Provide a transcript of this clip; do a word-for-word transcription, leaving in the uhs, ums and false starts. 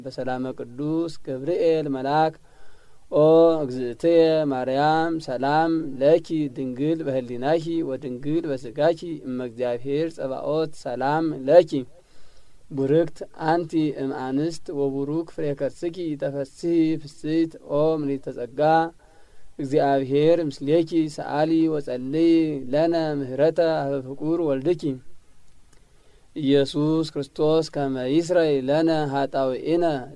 በሰላም ቅዱስ ገብርኤል መልአክ ኦ እግዝእትየ ማርያም ሰላም ለኪ ድንግል በህሊናኪ ወድንግል በስጋኪ እመ እግዚአብሔር ጸባኦት ሰላም ለኪ ቡርክት አንቲ እም አንስት ወቡሩክ ፍሬ ከርስኪ ተፈስሒ ፍስሕት ኦ ምልዕተ ጸጋ እግዚአብሔር ምስሌኪ ሰአሊ ወጸልይ ለነ ምህረተ ሀበ ፍቁር ወልድኪ ኢየሱስ ክርስቶስ ከመ ይስረይ ለነ ኃጣውኢነ